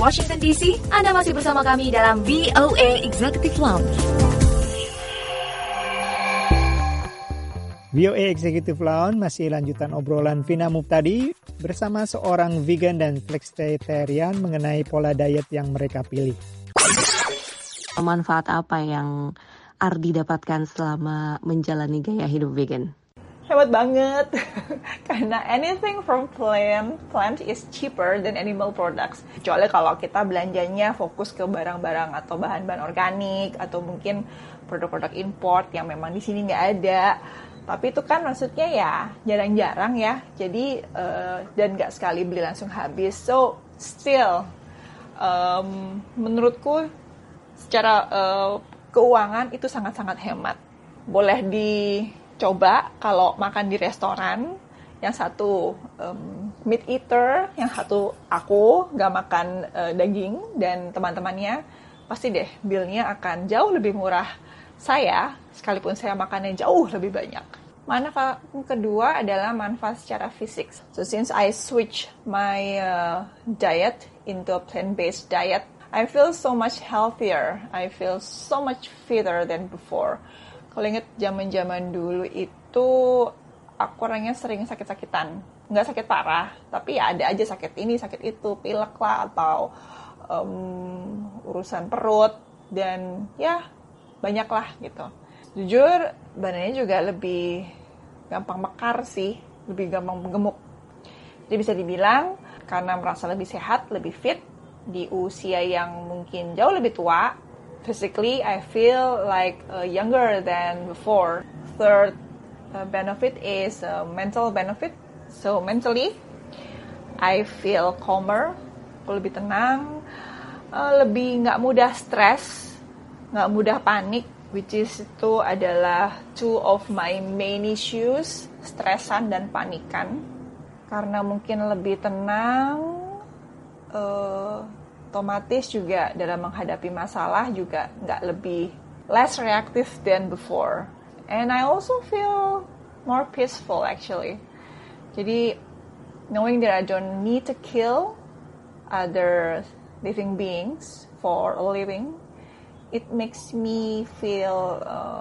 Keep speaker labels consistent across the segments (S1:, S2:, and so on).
S1: Washington DC, Anda masih bersama kami dalam VOA Executive Lounge.
S2: VOA Executive Lounge masih lanjutan obrolan Vina Muptadi bersama seorang vegan dan flexitarian mengenai pola diet yang mereka pilih.
S3: Manfaat apa yang Ardi dapatkan selama menjalani gaya hidup vegan?
S4: Hemat banget, karena anything from plant is cheaper than animal products. Kecuali kalau kita belanjanya fokus ke barang-barang atau bahan-bahan organik atau mungkin produk-produk import yang memang di sini nggak ada. Tapi itu kan maksudnya ya jarang-jarang ya, jadi dan nggak sekali beli langsung habis. So still, menurutku secara keuangan itu sangat-sangat hemat. Boleh dicoba kalau makan di restoran. Yang satu meat eater, yang satu aku nggak makan daging, dan teman-temannya pasti deh bill-nya akan jauh lebih murah saya, sekalipun saya makannya jauh lebih banyak. Manfaat kedua adalah manfaat secara fisik. So since I switch my diet into a plant-based diet, I feel so much healthier. I feel so much fitter than before. Kalau inget zaman-zaman dulu itu, aku orangnya sering sakit-sakitan. Nggak sakit parah, tapi ya ada aja sakit ini, sakit itu, pilek lah, atau urusan perut, dan ya banyak lah gitu. Jujur, badannya juga lebih gampang mekar sih, lebih gampang gemuk. Jadi bisa dibilang, karena merasa lebih sehat, lebih fit, di usia yang mungkin jauh lebih tua, physically I feel like younger than before. Third benefit is mental benefit. So mentally, I feel calmer, aku lebih tenang, lebih nggak mudah stres, nggak mudah panik, which is itu adalah two of my main issues, stresan dan panikan. Karena mungkin lebih tenang, otomatis juga dalam menghadapi masalah juga nggak lebih less reactive than before. And I also feel more peaceful actually. Jadi knowing that I don't need to kill other living beings for a living, it makes me feel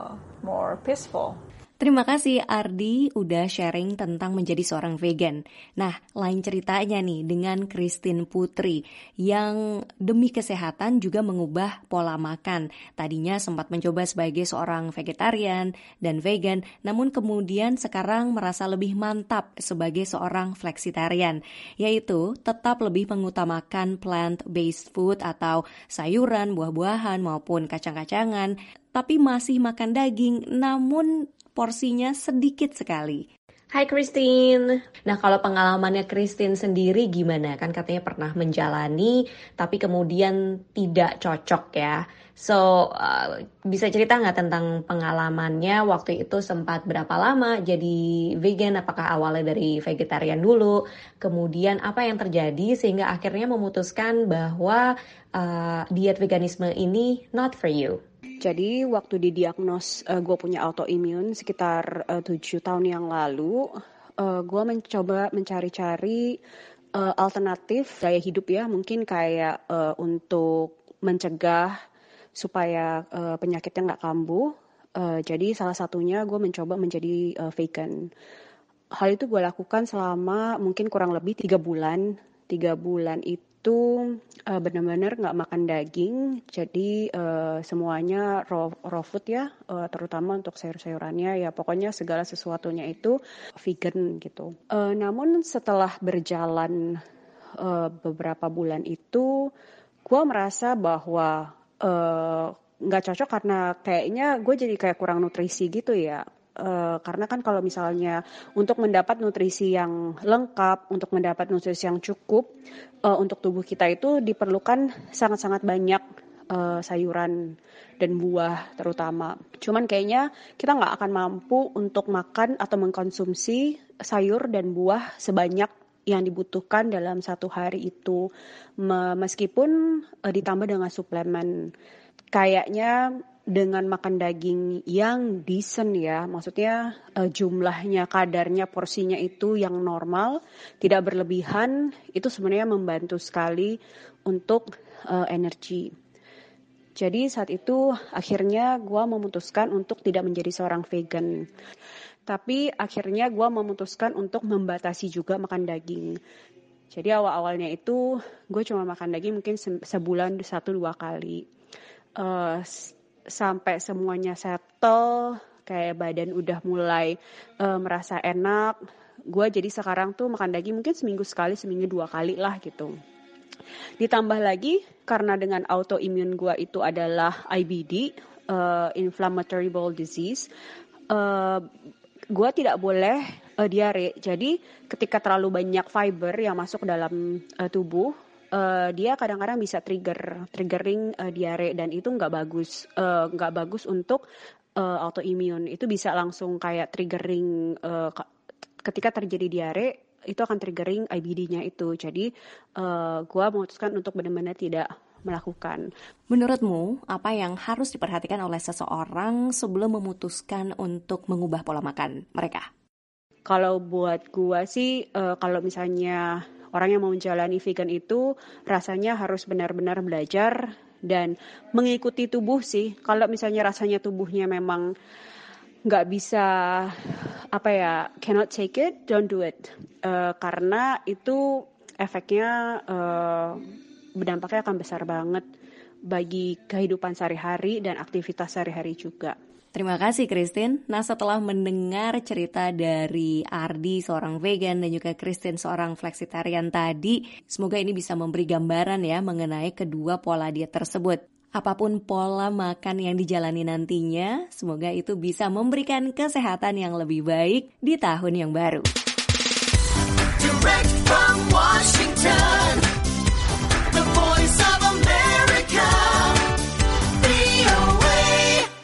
S4: more peaceful.
S3: Terima kasih Ardi udah sharing tentang menjadi seorang vegan. Nah, lain ceritanya nih dengan Christine Putri yang demi kesehatan juga mengubah pola makan. Tadinya sempat mencoba sebagai seorang vegetarian dan vegan, namun kemudian sekarang merasa lebih mantap sebagai seorang flexitarian, yaitu tetap lebih mengutamakan plant-based food atau sayuran, buah-buahan maupun kacang-kacangan, tapi masih makan daging, namun porsinya sedikit sekali. Hai Christine. Nah, kalau pengalamannya Christine sendiri gimana? Kan katanya pernah menjalani, tapi kemudian tidak cocok ya. So, bisa cerita nggak tentang pengalamannya waktu itu sempat berapa lama jadi vegan? Apakah awalnya dari vegetarian dulu? Kemudian apa yang terjadi sehingga akhirnya memutuskan bahwa diet veganisme ini not for you?
S5: Jadi waktu didiagnos gue punya autoimun sekitar 7 tahun yang lalu, gue mencoba mencari-cari alternatif gaya hidup ya, mungkin kayak untuk mencegah supaya penyakitnya nggak kambuh. Jadi salah satunya gue mencoba menjadi vegan. Hal itu gue lakukan selama mungkin kurang lebih 3 bulan. 3 bulan itu benar-benar nggak makan daging, jadi semuanya raw food ya, terutama untuk sayur-sayurannya ya, pokoknya segala sesuatunya itu vegan gitu. Namun setelah berjalan beberapa bulan itu, gue merasa bahwa nggak cocok karena kayaknya gue jadi kayak kurang nutrisi gitu ya. Karena kan kalau misalnya untuk mendapat nutrisi yang lengkap, untuk mendapat nutrisi yang cukup untuk tubuh kita itu diperlukan sangat-sangat banyak sayuran dan buah terutama. Cuman kayaknya kita nggak akan mampu untuk makan atau mengkonsumsi sayur dan buah sebanyak yang dibutuhkan dalam satu hari itu, meskipun ditambah dengan suplemen. Kayaknya dengan makan daging yang decent ya, maksudnya jumlahnya, kadarnya, porsinya itu yang normal, tidak berlebihan, itu sebenarnya membantu sekali untuk energi. Jadi saat itu akhirnya gue memutuskan untuk tidak menjadi seorang vegan. Tapi akhirnya gue memutuskan untuk membatasi juga makan daging. Jadi awal-awalnya itu gue cuma makan daging mungkin sebulan 1-2 kali. Sampai semuanya settle, kayak badan udah mulai merasa enak. Gue jadi sekarang tuh makan daging mungkin seminggu sekali, seminggu 2 kali lah gitu. Ditambah lagi karena dengan autoimmune gue itu adalah IBD, inflammatory bowel disease, gue tidak boleh diare. Jadi ketika terlalu banyak fiber yang masuk dalam tubuh, dia kadang-kadang bisa triggering diare, dan itu nggak bagus untuk autoimmune. Itu bisa langsung kayak triggering ketika terjadi diare, itu akan triggering IBD-nya itu. Jadi gue memutuskan untuk benar-benar tidak melakukan.
S3: Menurutmu, apa yang harus diperhatikan oleh seseorang sebelum memutuskan untuk mengubah pola makan mereka?
S5: Kalau buat gue sih, kalau misalnya orang yang mau menjalani vegan itu rasanya harus benar-benar belajar dan mengikuti tubuh sih. Kalau misalnya rasanya tubuhnya memang nggak bisa, cannot take it, don't do it. Karena itu efeknya berdampaknya akan besar banget bagi kehidupan sehari-hari dan aktivitas sehari-hari juga.
S3: Terima kasih Christine. Nah, setelah mendengar cerita dari Ardi seorang vegan dan juga Christine seorang flexitarian tadi, semoga ini bisa memberi gambaran ya mengenai kedua pola diet tersebut. Apapun pola makan yang dijalani nantinya, semoga itu bisa memberikan kesehatan yang lebih baik di tahun yang baru. Direct from Washington.